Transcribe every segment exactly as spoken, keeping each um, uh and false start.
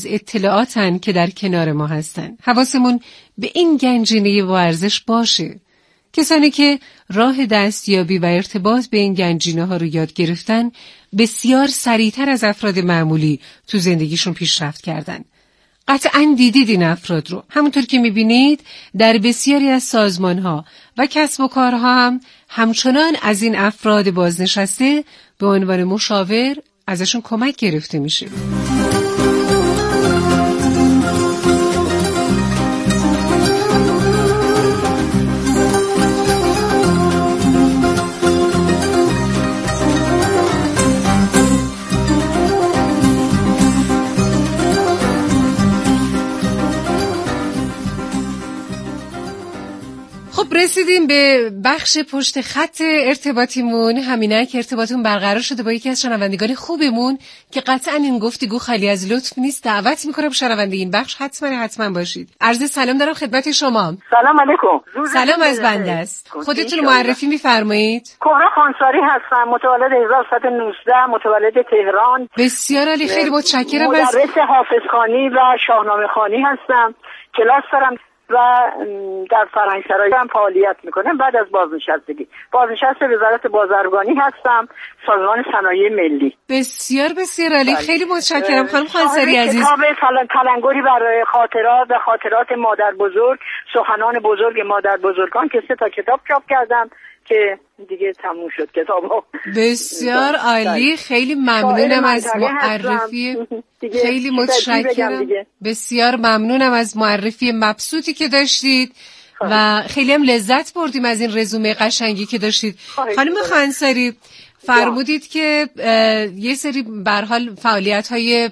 اطلاعاتن که در کنار ما هستن. حواسمون به این گنجینه با ارزش باشه. کسانی که راه دستیابی و ارتباط به این گنجینه ها رو یاد گرفتن بسیار سریعتر از افراد معمولی تو زندگیشون پیشرفت کردن. قطعاً دیدید این افراد رو. همونطور که میبینید در بسیاری از سازمان ها و کسب و کارها هم همچنان از این افراد بازنشسته به عنوان مشاور ازشون کمک گرفته میشه. رسیدیم به بخش پشت خط ارتباطیمون. همینک ارتباطمون برقرار شده با یکی از شنوندگان خوبمون که قطعا این گفتگو خالی از لطف نیست. دعوت میکنم شنونده این بخش حتما حتما باشید. عرض سلام دارم خدمت شما. سلام علیکم. سلام از بنده است. خودتون معرفی میفرمایید؟ کهرا خانساری هستم، متولد هزار و سیصد و نوزده، متولد تهران. بسیار عالی، خیلی متشکرم. مدرس حافظخوانی و شاهنامه خوانی هستم. کلاس دارم و در فرهنگسرای هم فعالیت میکنم. بعد از بازنشستگی بازنشسته وزارت بازرگانی هستم، سازمان صنایع ملی. بسیار بسیار عالی، خیلی متشکرم خانم خانساری عزیز. کتاب تلنگری برای خاطرات و خاطرات مادر بزرگ، سخنان بزرگ مادر بزرگان که سه تا کتاب چاپ کردم که دیگه تموم شد کتابو. بسیار عالی، خیلی ممنونم از معرفی. خیلی متشکرم. بسیار ممنونم از معرفی مبسوطی که داشتید و خیلی هم لذت بردیم از این رزومه قشنگی که داشتید. خانم خانساری فرمودید که یه سری به هر حال فعالیت‌های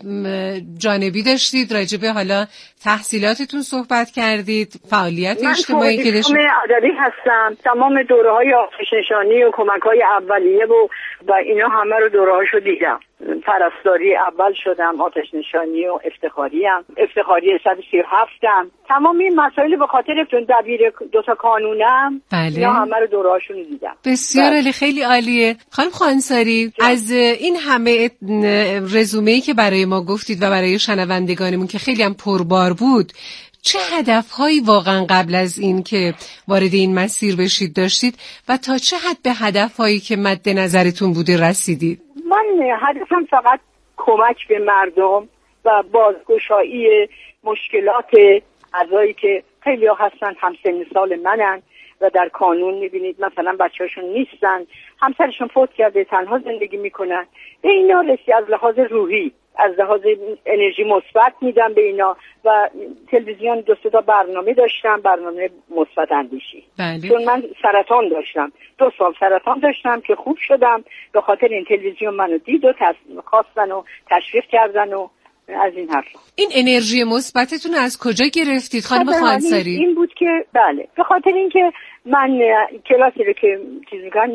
جانبی داشتید، راجع به حالا تحصیلاتتون صحبت کردید، فعالیت اجتماعی که داشتید. من ادبی هستم. تمام دوره‌های آتش نشانی و کمک‌های اولیه و و اینا همه رو دوره‌هاشو دیدم. پرستاری اول شدم، آتش نشانی و افتخاری ام افتخاری صد و سی و هفت ام. تمام این مسائل به خاطرتون دبیر دو تا قانونم. بله. اینا همه رو دوره‌هاشون دیدم. بسیار عالی، خیلی عالیه. خانم خانساری از این همه رزومه‌ای که برای ما گفتید و برای شنوندگانمون که خیلی هم پربار بود، چه هدفهایی واقعا قبل از این که وارد این مسیر بشید داشتید و تا چه حد به هدفهایی که مد نظرتون بوده رسیدید؟ من هدفم فقط کمک به مردم و بازگشایی مشکلات اعضایی که خیلی ها هستن همسن سال منن و در کانون میبینید مثلا بچه هاشون نیستن، همسرشون فوت کرده، تنها زندگی میکنن. به اینا رسی از لحاظ روحی، از لحاظ انرژی مثبت میدم به اینا و تلویزیون دو سه تا برنامه داشتم، برنامه مثبت اندیشی. بله. چون من سرطان داشتم، دو سال سرطان داشتم که خوب شدم به خاطر این تلویزیون منو دید و خواستن و تشویق کردن و از این حرفا. این انرژی مثبتتون از کجا گرفتید خانم خانساری؟ این بود که بله به خاطر اینکه من کلاسی رو که چیز میکنم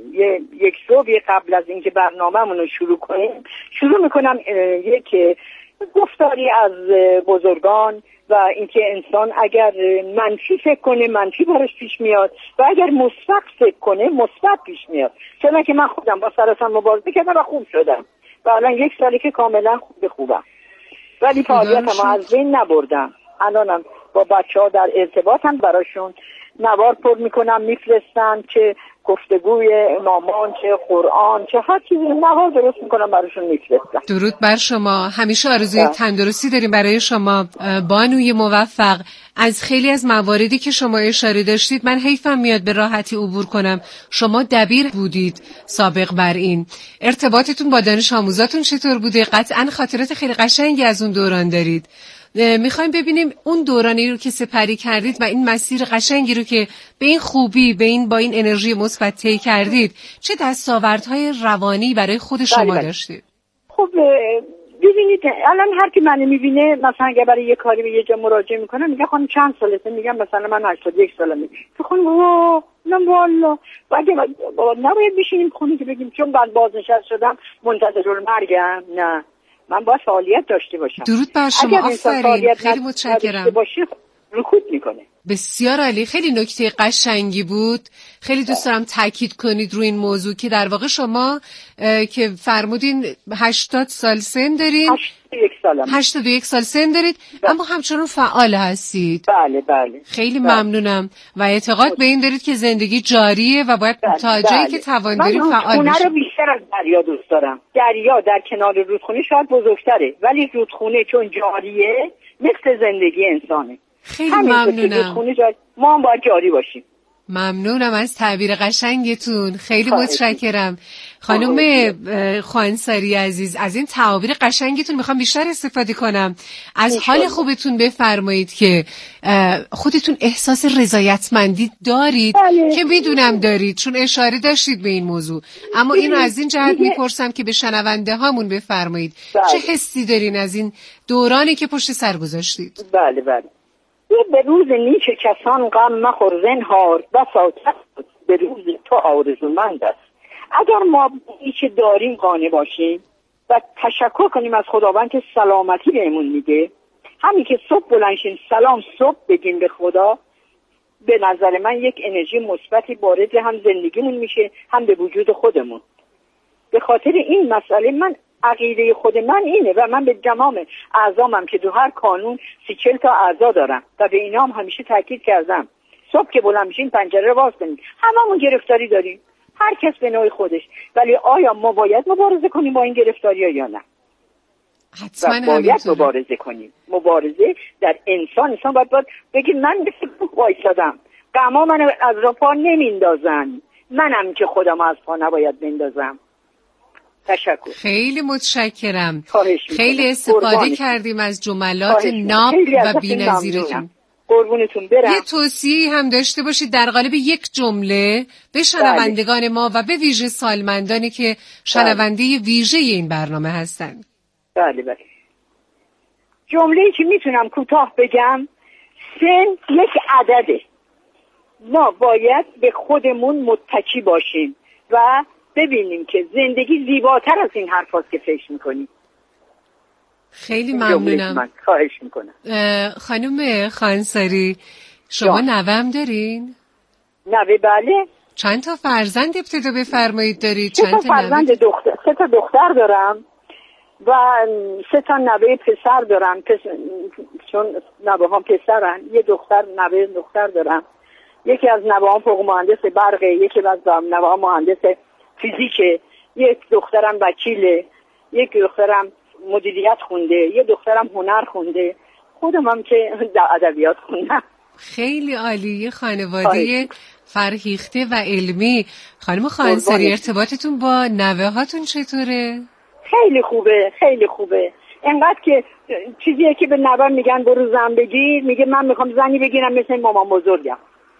یک صبح قبل از اینکه برنامه‌مون رو شروع کنیم شروع میکنم یک گفتاری از بزرگان و اینکه انسان اگر منفی فکر کنه منفی براش پیش میاد و اگر مثبت فکر کنه مثبت پیش میاد. چون که من خودم با سرطان مبارزه کردم و خوب شدم و الان یک سالی که کاملا خوب خوبم، ولی فعالیتم از بین نبردم. الانم با بچه‌ها در ارتباطم، براشون نوار پر میکنم میفرستم، چه گفتگوی امامان، چه قرآن، چه هر چیزی نوار درست میکنم براشون میفرستم. درود بر شما. همیشه آرزوی تندرستی داریم برای شما بانوی موفق. از خیلی از مواردی که شما اشاره داشتید من حیفم میاد به راحتی عبور کنم. شما دبیر بودید سابق بر این. ارتباطتون با دانش آموزاتون چطور بوده؟ قطعاً خاطرات خیلی قشنگی از اون دوران دارید. میخوایم ببینیم اون دورانی رو که سپری کردید و این مسیر قشنگی رو که به این خوبی به این با این انرژی مثبت طی کردید چه دستاوردهای روانی برای خود شما داشتید؟ خب ببینید الان هر کی منو میبینه مثلا اگه برای یه کاری به یه جا مراجعه میکنه میگه خانم چند سالته؟ میگم مثلا من هشتاد و یک سالمه. تو خانم وا نه والا اگه بابا نباید بشینیم خونه که بگیم چون بعد بازنشسته شدم منتظر المرگم. نه، من باید فعالیت داشته باشم. درود بر شما. آفرین، خیلی متشکرم. رکود میکنه. بسیار عالی، خیلی نکته قشنگی بود. خیلی دوست دارم تاکید کنید روی این موضوع که در واقع شما که فرمودین هشتاد سال سن دارین. یک سالم. هشتاد و یک سال سن دارید بله. اما همچنان فعال هستید. بله بله. خیلی بله. ممنونم و اعتقاد به این دارید که زندگی جاریه و باید بله. تا جایی بله. که توان داریم فعال من رودخونه بشیم. رو بیشتر از دریا دوست دارم. دریا در کنار رودخونه شاید بزرگتره ولی رودخونه چون جاریه مثل زندگی انسانه. خیلی ممنونم. ما هم باید جاری باشیم. ممنونم از تعبیر قشنگتون. خیلی متشکرم. خانم خوانساری عزیز از این تعابیر قشنگتون میخوام بیشتر استفاده کنم. از حال خوبتون بفرمایید که خودتون احساس رضایتمندی دارید بله. که میدونم دارید چون اشاره داشتید به این موضوع، اما اینو از این جهت میپرسم که به شنونده هامون بفرمایید بله. چه حسی دارین از این دورانی که پشت سر گذاشتید؟ بله بله. به روز نیک کسان غم مخور زنهار، بسا کس به روز تو آرزومند است. اگر ما چه داریم قانع باشیم و تشکر کنیم از خداوند که سلامتی بهمون میده، همین که صبح بلنشیم سلام صبح بگیم به خدا، به نظر من یک انرژی مثبتی وارد هم زندگیمون میشه هم به وجود خودمون. به خاطر این مسئله من عقیده خود من اینه و من به تمام اعضامم که دو هر کانون سی چل تا اعضا دارم و به اینا هم همیشه تاکید کردم صبح که بلند میشین پنجره رو باز کنید. هممون گرفتاری داریم، هر کس به نوع خودش، ولی آیا ما باید مبارزه کنیم با این گرفتاری‌ها یا نه؟ حتما باید مبارزه کنیم. مبارزه در انسان انسان باید, باید بگید من مثل کوه وایسادم، غما منو از راه پا نمیندازن، منم که خودم از پا نباید بندازم. تشکر. خیلی متشکرم. خیلی استفاده کردیم از جملات ناب و بی‌نظیرتون. قربونتون برم. یه توصیه هم داشته باشید در قالب یک جمله به شنوندگان بله. ما و به ویژه سالمندانی که شنونده بله. ویژه این برنامه هستند. بله بله. جمله‌ای که میتونم کوتاه بگم، سن یک عدده. ما باید به خودمون متکی باشیم و ببینیم که زندگی زیباتر از این حرف هاست که فکر میکنیم. خیلی ممنونم. من خواهش میکنم. خانم خوانساری شما نوه‌ام دارین؟ نوه بله. چند تا فرزند ابتدا بفرمایید دارید؟ چند تا فرزند دختر، سه تا دختر دارم و سه تا نوه پسر دارم. پس... چون نوه هم پسرن، یه دختر نوه دختر دارم. یکی از نوه هم فوق مهندس برقه، یکی از نوه هم مهندس فیزیکه، یک دخترم وکیله، یک دخترم مدیریت خونده، یه دخترم هنر خونده، خودم هم که ادبیات خوندم. خیلی عالی. خانواده فرهیخته و علمی. خانم خوانساری ارتباطتون با نوه هاتون چطوره؟ خیلی خوبه، خیلی خوبه. انقدر که چیزیه که به نوه میگن برو زن بگیر، میگه من میخوام زنی بگیرم مثل مامان بزرگم.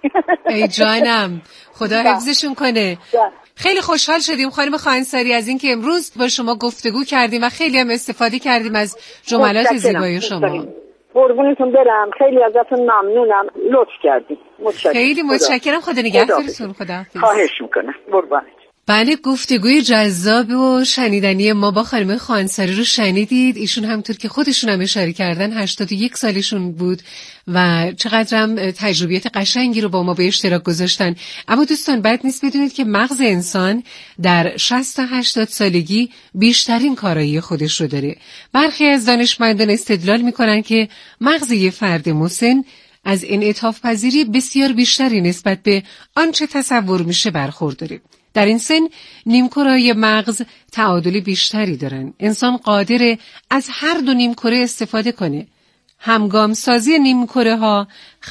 ای جانم، خدا حفظشون کنه. خیلی خوشحال شدیم خانم خوانساری از اینکه امروز با شما گفتگو کردیم و خیلی هم استفاده کردیم از جملات زیبای شما. قربونتون برم، خیلی ازتون ممنونم، لطف کردید. متشکرم. خیلی متشکرم. خدا نگهدارتون. خدا حافظ. خواهش میکنم. قربانت. بله، گفتگوی جذاب و شنیدنی ما با خانم خوانساری رو شنیدید. ایشون همونطور که خودشون هم اشاره کردن هشتاد و یک سالشون بود و چقدرم تجربیات قشنگی رو با ما به اشتراک گذاشتن. اما دوستان بد نیست بدونید که مغز انسان در شصت تا هشتاد سالگی بیشترین کارایی خودش رو داره. برخی از دانشمندان استدلال میکنن که مغز یه فرد مسن از انعطاف پذیری بسیار بیشتری نسبت به آنچه تصور میشه برخورداره. در این سن نیمکره‌های مغز تعادل بیشتری دارن. انسان قادر از هر دو نیمکره استفاده کنه. همگام سازی نیمکره ها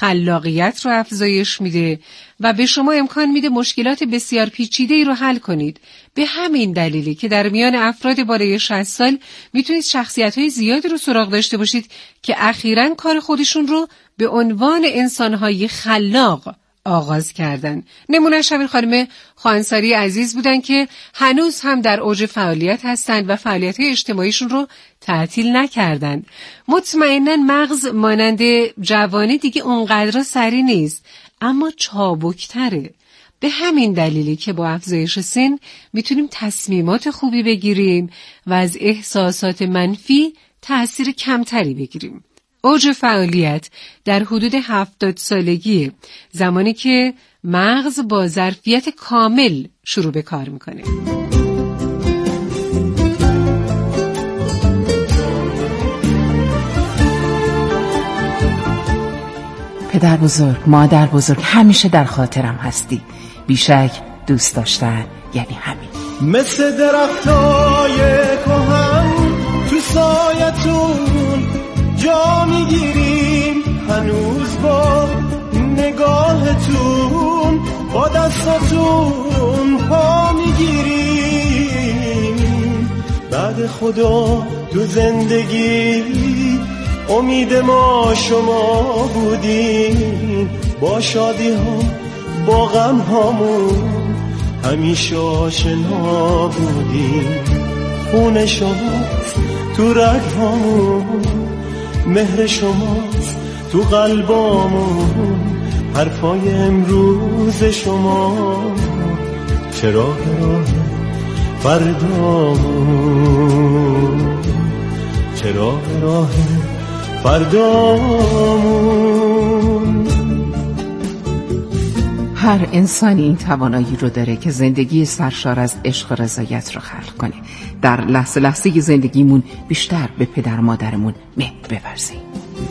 خلاقیت رو افزایش میده و به شما امکان میده مشکلات بسیار پیچیده‌ای رو حل کنید. به همین دلیلی که در میان افراد بالای شصت سال میتونید شخصیت‌های زیادی رو سراغ داشته باشید که اخیراً کار خودشون رو به عنوان انسان‌های خلاق آغاز کردن. نمونه‌اش همین خانم خوانساری عزیز بودن که هنوز هم در اوج فعالیت هستند و فعالیت‌های اجتماعیشون رو تعطیل نکردن. مطمئناً مغز مانند جوانی دیگه اونقدر سری نیست، اما چابکتره. به همین دلیلی که با افزایش سن میتونیم تصمیمات خوبی بگیریم و از احساسات منفی تأثیر کمتری بگیریم. اوج فعالیت در حدود هفتاد سالگی، زمانی که مغز با ظرفیت کامل شروع به کار میکنه. پدر بزرگ، مادر بزرگ، همیشه در خاطرم هستی. بیشک دوست داشتن یعنی همین. مثل درختای کهن تو سایتون جا میگیریم، هنوز با نگاهتون با دستاتون پا میگیریم. بعد خدا تو زندگی امید ما شما بودیم، با شادی ها با غم هامون همیشه آشنا بودیم. خون شماست تو رگ هامون، مهر شماست تو قلبامون، حرفای امروز شما چراغ راه فردامون، چراغ راه فردامون. هر انسانی این توانایی رو داره که زندگی سرشار از عشق و رضایت رو خلق کنه. در لحظه لحظه زندگیمون بیشتر به پدر مادرمون مهر بورزیم.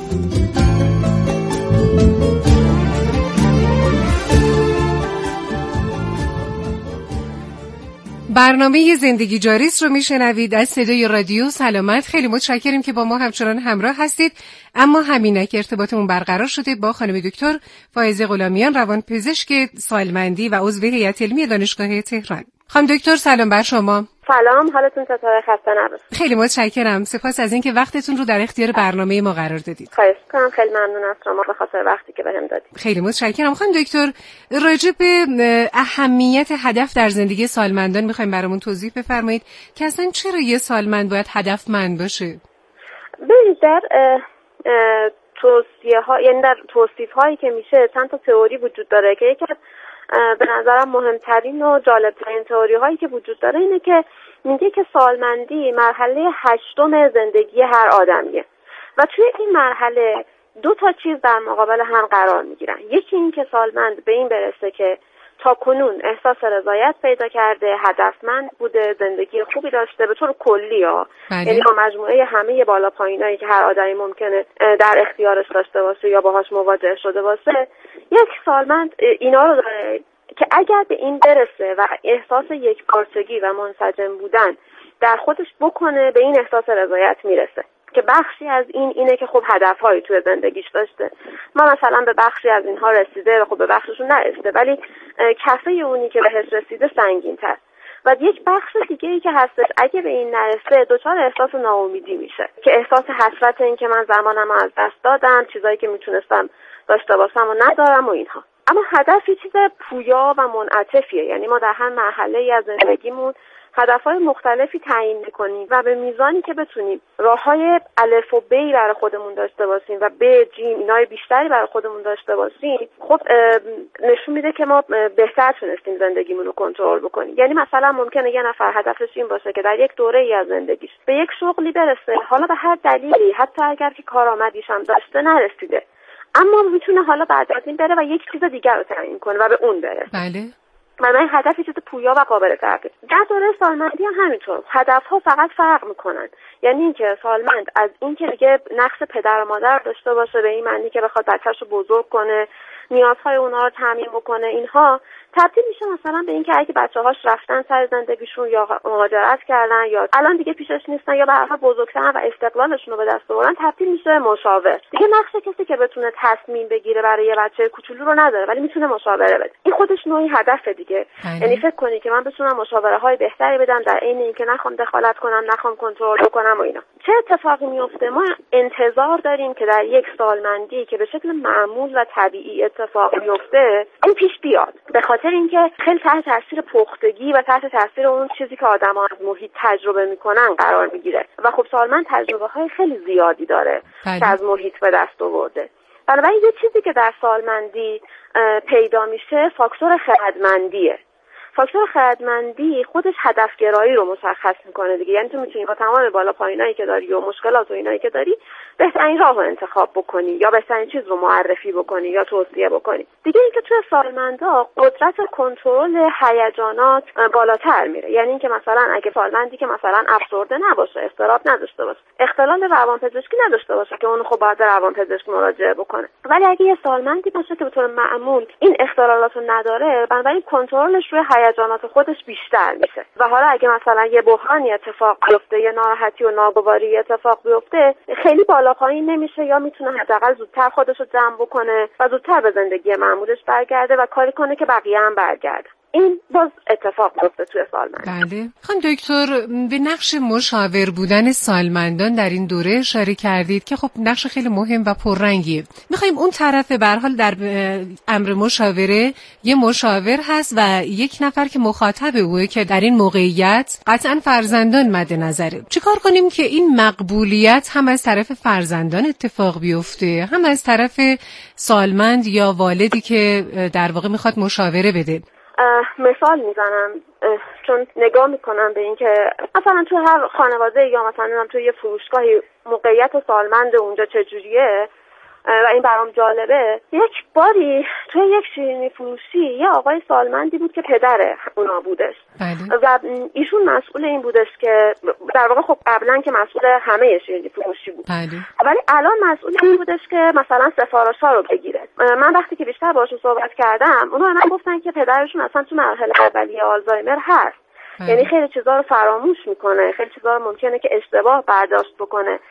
برنامه زندگی جاریست رو میشنوید از صدای رادیو سلامت. خیلی متشکریم که با ما همچنان همراه هستید. اما همینک ارتباطمون برقرار شده با خانم دکتر فائزه غلامیان، روانپزشک سالمندی و عضو هیئت علمی دانشگاه تهران. خانم دکتر سلام بر شما. سلام، حالتون چطوره؟ خسته نباشید. خیلی متشکرم. سپاس از اینکه وقتتون رو در اختیار برنامه ما قرار دادید. خواهش می‌کنم. خیلی ممنون از شما به خاطر وقتی که بهم دادید. خیلی متشکرم. خانم دکتر راجع به اهمیت هدف در زندگی سالمندان می‌خوایم برامون توضیح بفرمایید که اصلا چرا یه سالمند باید هدفمند باشه؟ ببینید در توصیه‌ها، یعنی در توصیف‌هایی که میشه چند تا تئوری وجود داره که یکی از به نظرم مهمترین و جالبترین تئوری هایی که وجود داره اینه که میگه که سالمندی مرحله هشتم زندگی هر آدمیه و توی این مرحله دو تا چیز در مقابل هم قرار میگیرن. یکی این که سالمند به این برسه که تا کنون احساس رضایت پیدا کرده، هدفمند بوده، زندگی خوبی داشته به طور کلی ها، یعنی با مجموعه همه بالا پایینایی که هر آدمی ممکنه در اختیارش داشته باشه یا باهاش مواجه شده باشه. یک سالمند اینا رو داره که اگر به این برسه و احساس یک پارچگی و منسجم بودن در خودش بکنه، به این احساس رضایت میرسه که بخشی از این اینه که خب هدفهایی توی زندگیش داشته. ما مثلا به بخشی از اینها رسیده و خب به بخششون نرسیده، ولی کفه اونی که بهش رسیده سنگین تر. و یک بخش دیگه ای که هستش اگه به این نرسه دچار احساس ناامیدی میشه که احساس حسرت این که من زمانم از دست دادم، چیزایی که میتونستم داشته باشم و ندارم و اینها. اما هدف یه چیز پویا و منعطفیه، یعنی ما در هر مرحله‌ای از زندگیمون هدفهای مختلفی تعیین میکنیم و به میزانی که بتونیم راههای الف و بی برای خودمون داشته باشیم و ب، جیم اینای بیشتری برای خودمون داشته باشیم، خب نشون میده که ما بهتر تونستیم زندگیمون رو کنترل بکنیم. یعنی مثلا ممکنه یه نفر هدفش این باشه که در یک دوره ای از زندگیش به یک شغلی برسه، حالا به هر دلیلی حتی اگر که کارآمدیش هم داشته نرسیده، اما میتونه حالا بعد از این بره و یک چیز دیگر رو تعیین کنه و به اون بره. بله. و من هدف یه چیز پویا و قابل تغییر. در دوره سالمندی هم همینطور. هدف‌ها فقط فرق میکنن. یعنی اینکه سالمند از اینکه دیگه نقش پدر و مادر داشته باشه به این معنی که بخواد بچه‌شو بزرگ کنه، نیازهای اونها رو تامین بکنه، اینها تبدیل میشه مثلا به اینکه اگه بچه‌هاش رفتن سر زندگیشون یا مهاجرت کردن یا الان دیگه پیشش نیستن یا به هر حال بزرگترن و استقلالشون رو به دست آوردن، تبدیل میشه مشاور. دیگه نقش کسی که بتونه تصمیم بگیره برای یه بچه کوچولو رو نداره، ولی میتونه مشاوره بده. این خودش نوعی هدفه دیگه. یعنی فکر کنی که من بتونم مشاوره‌های بهتری بدم در عین اینکه نخوام دخالت کنم، نخوام کنترل کنم و اینا. چه اتفاقی میفته؟ ما انتظار داریم که در یک سالمندی که به شکل معمول و طبیعی اتفاق میفته، این پیش بیاد. به خاطر اینکه خیلی تحت تاثیر پختگی و تحت تاثیر اون چیزی که آدم‌ها از محیط تجربه میکنن قرار میگیره و خب سالمند تجربه‌های خیلی زیادی داره که از محیط به دست آورده. بنابراین یه چیزی که در سالمندی پیدا میشه فاکتور خردمندیه. فاکتور خردمندی خودش هدفگرایی رو مشخص میکنه دیگه. یعنی تو میتونی با تمام بالا پایینایی که داری و مشکلات و اینایی که داری بهترین راه رو انتخاب بکنی یا بهترین چیز رو معرفی بکنی یا توصیه بکنی. دیگه اینکه توی سالمندا قدرت کنترل هیجانات بالاتر میره. یعنی اینکه مثلا اگه سالمندی که مثلا افسرده نباشه، اضطراب نداشته باشه، اختلال روانپزشکی نداشته باشه که اون خب باید به روانپزشک مراجعه بکنه، ولی اگه یه سالمندی باشه که به طور معمول این اختلالات رو نداره، بنابراین کنترلش روی هیجانات خودش بیشتر میشه. و حالا اگه مثلا یه بحرانی اتفاق بیفته، یه ناراحتی و ناگواری اتفاق بیفته، خیلی بالا پایین نمیشه یا میتونه حداقل زودتر خودش رو جمع بکنه و زودتر به زندگی معمولش برگرده و کاری کنه که بقیه هم برگرده. این باز اتفاق میفته توی سالمند. بله. خانم دکتر، به نقش مشاور بودن سالمندان در این دوره اشاره کردید که خب نقش خیلی مهم و پررنگیه. میخوایم اون طرف به هر حال در امر مشاوره یه مشاور هست و یک نفر که مخاطب اوه که در این موقعیت قطعا فرزندان مد نظره. چیکار کنیم که این مقبولیت هم از طرف فرزندان اتفاق بیفته، هم از طرف سالمند یا والدی که در واقع میخواد مشاوره بده؟ مثال میزنم، چون نگاه میکنم به این که مثلا تو هر خانواده یا مثلا تو یه فروشگاهی موقعیت سالمند اونجا چجوریه و این برام جالبه. یک باری توی یک شیرینی فروشی یه آقای سالمندی بود که پدر اونا بودش. بله. و ایشون مسئول این بودش که در واقع خب قبلا که مسئول همه شیرینی فروشی بود. بله. ولی الان مسئول این بودش که مثلا سفارش‌ها رو بگیره. من وقتی که بیشتر باشون صحبت کردم، اونا من گفتن که پدرشون اصلا تو مرحله اولیه آلزایمر هست. بله. یعنی خیلی چیزا رو فراموش میکنه، خیلی چیزا رو ممکنه که اشتباه برداشت بکنه،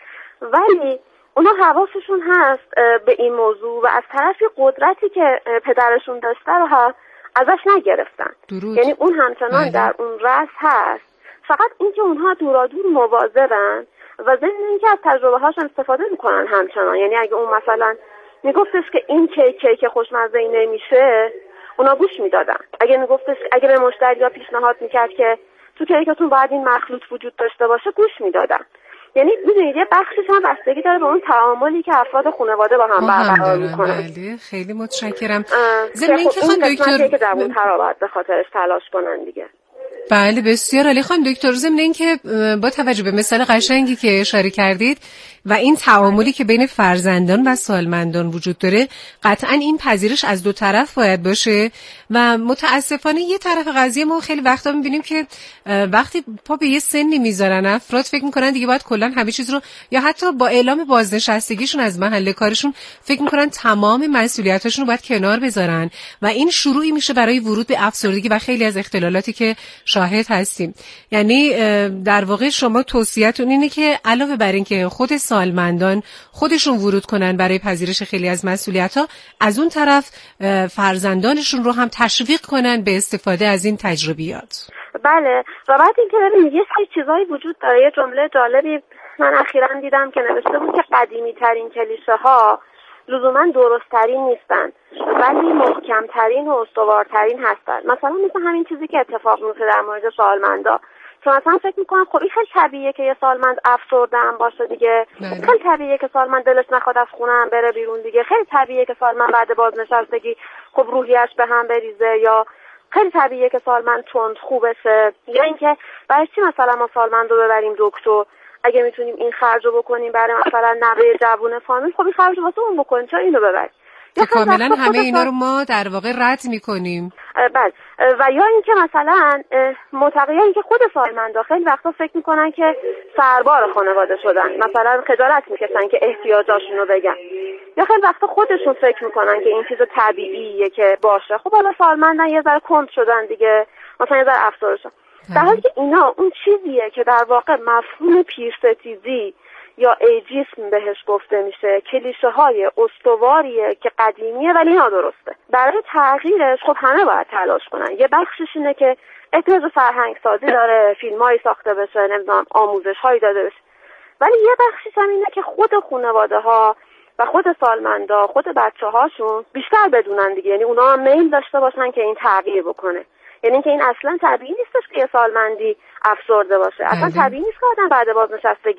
ولی اونا حواسشون هست به این موضوع و از طرفی قدرتی که پدرشون داشته رو ها ازش نگرفتن. درود. یعنی اون همچنان بله. در اون رأس هست، فقط اینکه اونها دورادور مواظبن و ضمن اینکه از تجربه هاشون استفاده میکنن همچنان. یعنی اگه اون مثلا میگفتش که این کیک کیک خوشمزه نمیشه، اونا گوش میدادن. اگه میگفتش اگه به مشتری‌ها پیشنهاد میکرد که تو کیکتون باید این مخلوط وجود داشته باشه، گوش میدادن. یعنی میدونید یه بخشش هم بستگی داره به اون تعاملی که افراد خانواده با هم برقرار میکنن. بله، خیلی متشکرم. ضمن اینکه خانم دکتر که در اون باید به خاطرش تلاش کنن دیگه. بله بسیار عالی. خانم دکتر، ضمن اینکه با توجه به مثال قشنگی که اشاره کردید و این تعاملی که بین فرزندان و سالمندان وجود داره، قطعا این پذیرش از دو طرف باید باشه و متاسفانه یه طرف قضیه ما خیلی وقتا میبینیم که وقتی پا به یه سنی میذارن افراد فکر میکنن دیگه باید کلا همه چیز رو، یا حتی با اعلام بازنشستگیشون از محل کارشون فکر میکنن تمام مسئولیتاشون رو باید کنار بذارن و این شروعی میشه برای ورود به افسردگی و خیلی از اختلالاتی که شاهد هستیم. یعنی در واقع شما توصیه‌تون اینه که علاوه بر این که خود سالمندان خودشون ورود کنن برای پذیرش خیلی از مسئولیت‌ها، از اون طرف فرزندانشون رو هم تشویق کنن به استفاده از این تجربیات. بله. و بعد اینکه ببینید یه سری چیزایی وجود داره. یه جمله جالبی من اخیراً دیدم که نوشته بود که قدیمی ترین کلیشه ها لزوما درست ترین نیستن، ولی محکم ترین و استوارترین هستن. مثلا مثل همین چیزی که اتفاق میفته در مورد سالمندا، چون مثلا فکر میکنم خب این خیلی طبیعیه که یه سالمند افسرده هم باشه دیگه. بله. خیلی طبیعیه که سالمند دلش نخواد از خونه هم بره بیرون دیگه. خیلی طبیعیه که سالمند بعد بازنشستگی خب روحیش به هم بریزه، یا خیلی طبیعیه که سالمند تند خوب بشه، یا اینکه برای چی مثلا ما سالمند رو ببریم دکتر اگه میتونیم این خرجو بکنیم برای مثلا نوه جوون فامیل، خب این خرجو واسه اون بکنیم، چرا اینو ببریم؟ که کاملا همه اینا رو ما در واقع رد میکنیم. بله. و یا اینکه مثلا معتقدن اینکه خود سالمندا خیلی وقتا فکر میکنن که سربار خانواده شدن، مثلا خجالت میکشن که احتیاجاشون رو بگن، یا خیلی وقتا خودشون فکر میکنن که این چیز طبیعیه که باشه. خب حالا سالمندن یه ذره کند شدن دیگه، مثلا یه ذره افسرده شدن، در حالی که اینا اون چیزیه که در واقع مفهوم پیرستیزی یا ایجیسم بهش گفته میشه، کلیشه های استواریه که قدیمیه ولی نادرسته. برای تغییرش خب همه باید تلاش کنن. یه بخشش اینه که احتیاج فرهنگ سازی داره، فیلمایی ساخته بشه، نمیدونم آموزش هایی داده بشه، ولی یه بخشش هم اینه که خود خانواده ها و خود سالمندا، خود بچه هاشون بیشتر بدونن دیگه. یعنی اونا هم میل داشته باشن که این تغییر بکنه. یعنی اینکه این اصلا طبیعی نیستش که یه سالمندی افسرده باشه، اصلا طبیعی نیست که آدم بعد بازنشستگی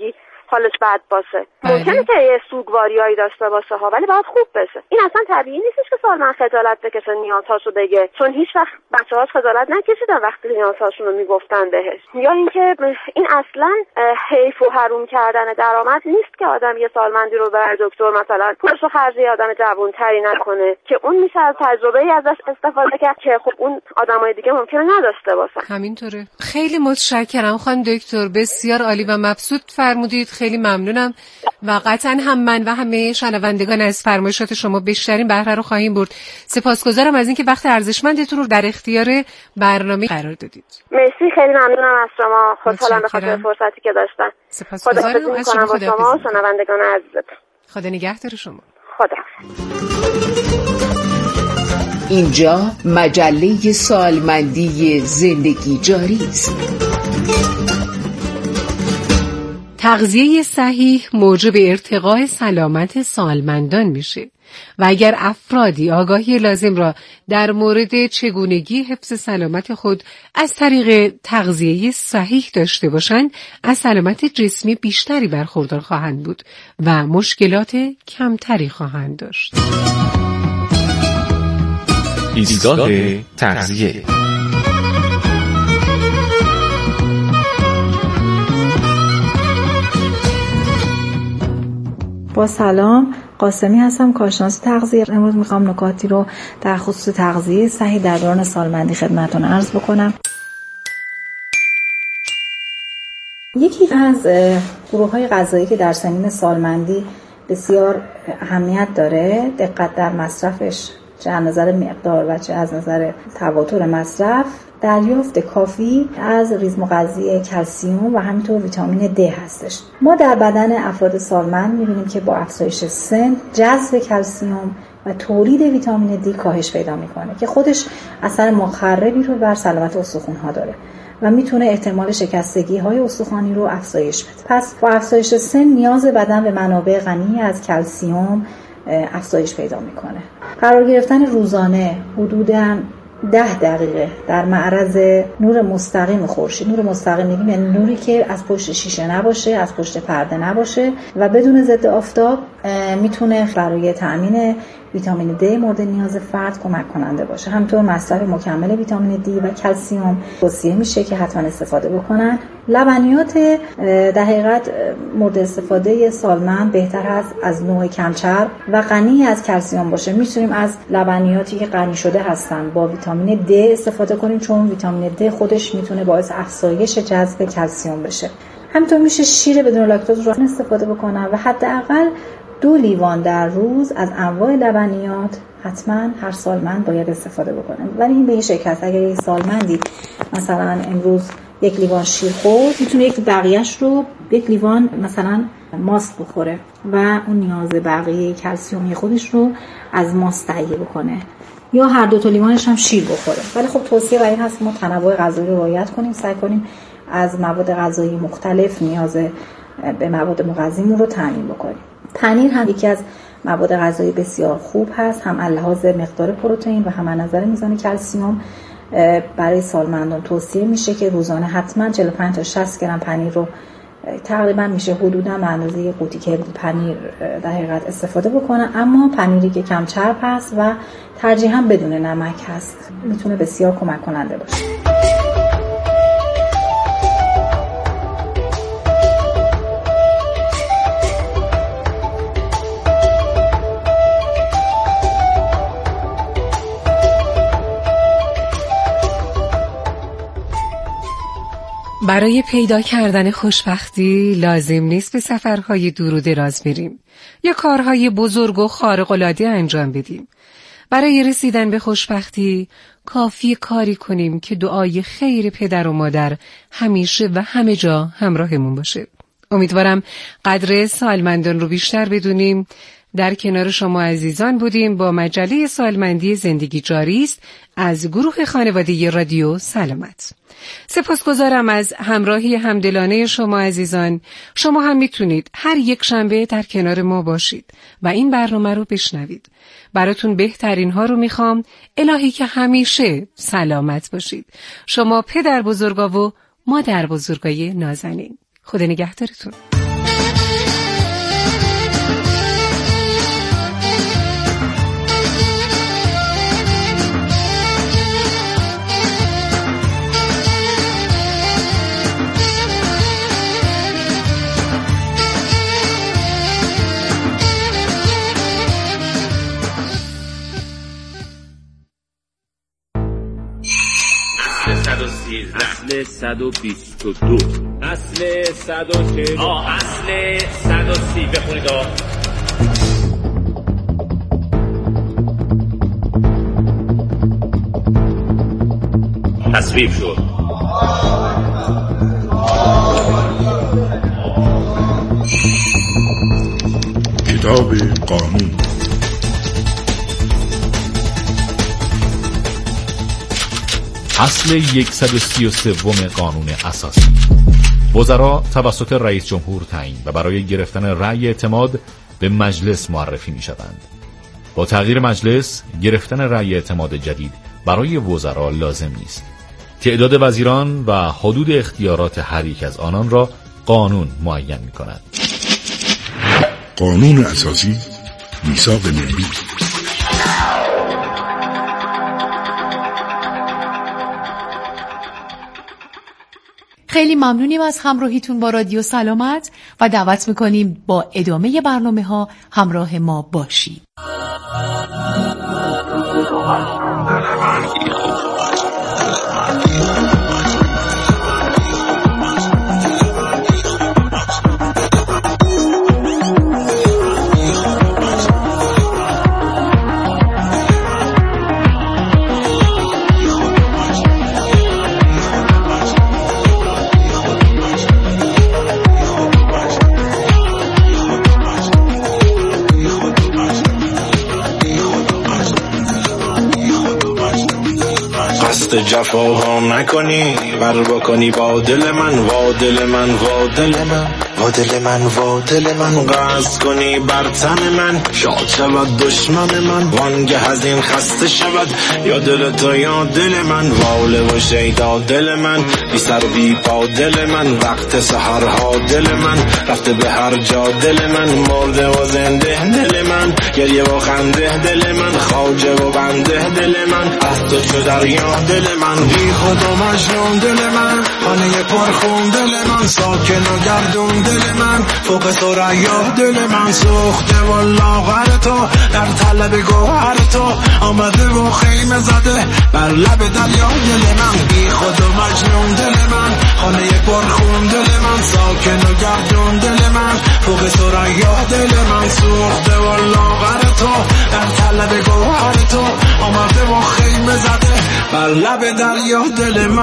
حالش بد باشه. ممکنه که یه سوگواریایی داشته باشه ها، ولی باید خوب بشه. این اصلا طبیعی نیستش که سالمند خجالت بکشه نیازهاشو بگه، چون هیچ وقت بچه‌هاش خجالت نکشیدن وقتی نیازهاشون رو میگفتن بهش. یا اینکه این اصلا حیف و حروم کردن درآمد نیست که آدم یه سالمندی رو بر دکتر مثلا پولشو خرج یه آدم جوان‌تری نکنه، که اون میشه از تجربه‌ای ازش استفاده کرد که خب اون آدمای دیگه ممکنه نداشته باشن. همینطوره. خیلی متشکرم خانم دکتر، بسیار عالی و مبسوط فرمودید. خیلی ممنونم و قطعا هم من و همه شنوندگان از فرمایشات شما بیشترین بهره رو خواهیم برد. سپاسگزارم از اینکه وقت ارزشمندتون رو در اختیار برنامه قرار دادید. مرسی، خیلی ممنونم از شما. خوشحالم به خاطر فرصتی که داشتم. سپاسگزارم از شما. خدا شما و شنوندگان عزیزتون. خدا نگهدار شما. خدا. اینجا مجله سالمندی زندگی جاری است. تغذیه صحیح موجب ارتقاء سلامت سالمندان میشه و اگر افرادی آگاهی لازم را در مورد چگونگی حفظ سلامت خود از طریق تغذیه صحیح داشته باشند، از سلامت جسمی بیشتری برخوردار خواهند بود و مشکلات کمتری خواهند داشت. ایستگاه تغذیه. با سلام، قاسمی هستم، کارشناس تغذیه. امروز میخوام نکاتی رو در خصوص تغذیه صحیح در دوران سالمندی خدمتتون عرض بکنم. یکی از گروه‌های غذایی که در سنین سالمندی بسیار اهمیت داره، دقت در مصرفش، چه از نظر مقدار و چه از نظر تواتر مصرف، دریافت کافی از ریزمغذی کلسیم و همینطور ویتامین د هستش. ما در بدن افراد سالمند می‌بینیم که با افزایش سن جذب کلسیم و تولید ویتامین دی کاهش پیدا می‌کنه که خودش اثر مخربی رو بر سلامت استخوان‌ها داره و میتونه احتمال شکستگی‌های استخوانی رو افزایش بده. پس با افزایش سن نیاز بدن به منابع غنی از کلسیم افزایش پیدا میکنه. قرار گرفتن روزانه حدوداً ده دقیقه در معرض نور مستقیم خورشید، نور مستقیم میگیم یعنی نوری که از پشت شیشه نباشه، از پشت پرده نباشه و بدون ضد آفتاب، میتونه برای تأمین ویتامین د مورد نیاز فرد کمک کننده باشه. همینطور مصرف مکمل ویتامین دی و کلسیم توصیه میشه که حتما استفاده بکنن. لبنیات در حقیقت مورد استفاده سالمند بهتر هست از نوع کمچرب و غنی از کلسیم باشه. میتونیم از لبنیاتی که غنی شده هستن با ویتامین د استفاده کنیم، چون ویتامین د خودش میتونه باعث افزایش جذب کلسیم بشه. همینطور میشه شیر بدون لاکتوز رو استفاده بکنن و حداقل دو لیوان در روز از انواع لبنیات حتما هر سالمند باید استفاده بکنه. ولی این به این شکل است: اگر یک سالمندی مثلا امروز یک لیوان شیر خورد، میتونه یک بقیهش رو یک لیوان مثلا ماست بخوره و اون نیاز بقیه کلسیومی خودش رو از ماست تهیه بکنه، یا هر دو تا لیوانش هم شیر بخوره. ولی خب توصیه بر این هست که ما تنوع غذایی رو رعایت کنیم، سعی کنیم از مواد غذایی مختلف نیاز به مواد مغذیمون رو تامین بکنیم. پنیر هم یکی از مواد غذایی بسیار خوب هست، هم از لحاظ مقدار پروتئین و هم از نظر میزان کلسیم. برای سالمندان توصیه میشه که روزانه حتما چهل و پنج تا شصت گرم پنیر رو تقریبا میشه حدودا به اندازه قوطی کبریت پنیر در حقیقت استفاده بکنن، اما پنیری که کم چرب هست و ترجیحاً بدون نمک هست میتونه بسیار کمک کننده باشه. برای پیدا کردن خوشبختی لازم نیست به سفرهای دور و دراز بریم یا کارهای بزرگ و خارق‌العاده انجام بدیم. برای رسیدن به خوشبختی کافی کاری کنیم که دعای خیر پدر و مادر همیشه و همه جا همراهمون باشه. امیدوارم قدر سالمندان رو بیشتر بدونیم. در کنار شما عزیزان بودیم با مجله سالمندی زندگی جاری است از گروه خانواده رادیو سلامت. سپاسگزارم از همراهی همدلانه شما عزیزان. شما هم میتونید هر یک شنبه در کنار ما باشید و این برنامه رو بشنوید. براتون بهترین ها رو میخوام. الهی که همیشه سلامت باشید. شما پدر بزرگا و مادر بزرگای نازنین. خدا نگهدارتون. سیزده اصل صد و بیست و دو اصل صد و چهل آه اصل صد و سی بخونید آه تصویب شد. کتاب قانون. اصل صد و سی و سه قانون اساسی. وزرا توسط رئیس جمهور تعیین و برای گرفتن رأی اعتماد به مجلس معرفی می شوند. با تغییر مجلس، گرفتن رأی اعتماد جدید برای وزرا لازم نیست. تعداد وزیران و حدود اختیارات هر یک از آنان را قانون معین می کند. قانون اساسی، میثاق ملی. خیلی ممنونیم از همراهیتون با رادیو سلامت و دعوت میکنیم با ادامه برنامه ها همراه ما باشید. جفاها نکنی بر بکنی با دل من وا دل من وا دل من وا دل من وا دل من قصد کنی بر تن من شاد شود دشمن من وانگه از این خسته شود یا دل تو یا دل من واله و شیدا دل من بی سر بی پا دل من وقت سحرها دل من رفته به هر جا دل من مرده و زنده دل من گریه و خنده دل من خواجه و بنده دل من از تو چو دریا دل من بی خود و مجنون دل من خانه پرخون دل من ساکن و گردون دل من فوق ثریا دل من سوخته و لاغر تو در طلب گوهر تو آمده و خیمه زده بر لب دریا دل من بی خود و مجنون دل من خانه پرخون دل من ساکن و گردون دل من فوق ثریا دل من سوخته و لاغر تو در طلب گوهر تو آمده و خیمه زده بر لب دریا دل من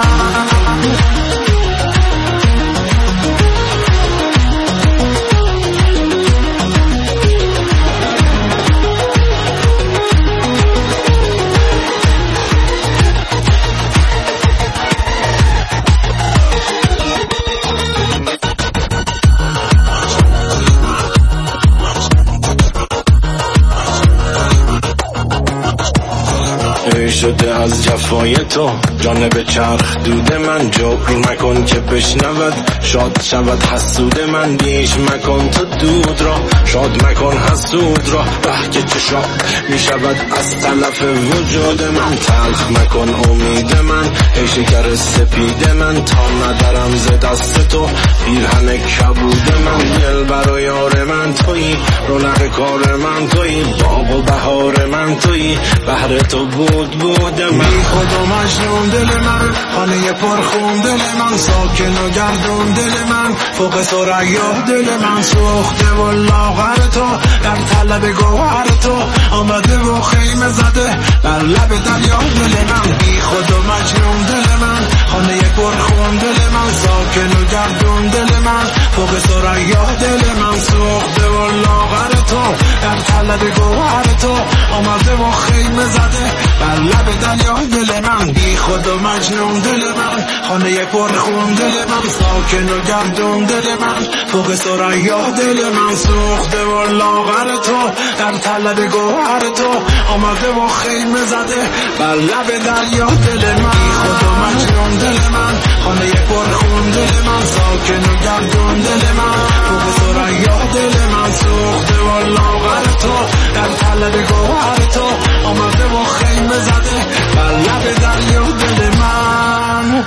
شده از جفای تو جانب چرخ دود من جبر مکن که بشنود شاد شود حسود من بیش مکن تو دود را شاد مکن حسود را به که چشا می شود از طلف وجود من تلخ مکن امید من ای شکر سپید من تا ندارم ز دست تو پیرهن کبود من دل برای یار من تویی رونق کار من تویی باغ و بهار من تویی بهر تو بود بود من بی خود و مجنون دل من خانه پرخون دل من ساکن و گردون دل من فوق ثریا دل من سوخته و لاغر تو در طلب گوهر تو آمده و خیمه زده بر لب دریا دل من بی خود و مجنون دل من خانه پرخون دل من ساکن و گردون دل من فوق ثریا دل من سوخته و لاغر تو در طلب گوهر تو آمده و خیمه زده بر لب دریا دل من بی خود و مجنون دل من خانه پرخون دل من ساکن و گردون دل من فوق ثریا دل من سوخته و لاغر تو در طلب گوهر تو آمده و خیمه زده بر لب دریا دل من بی خود و مجنون دل من خانه پرخون دل من ساکن و گردون دل من فوق ثریا دل من سوخته و لاغر تو در طلب گوهر تو آمده و خیمه زده بر لب دریا دل من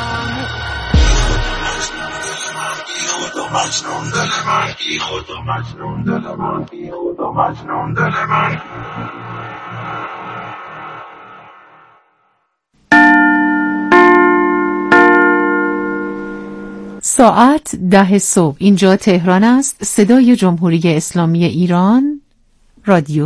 بی خود و مجنون دل من بی خود و مجنون دل من بی خود و مجنون دل من ساعت ده صبح. اینجا تهران است، صدای جمهوری اسلامی ایران، رادیو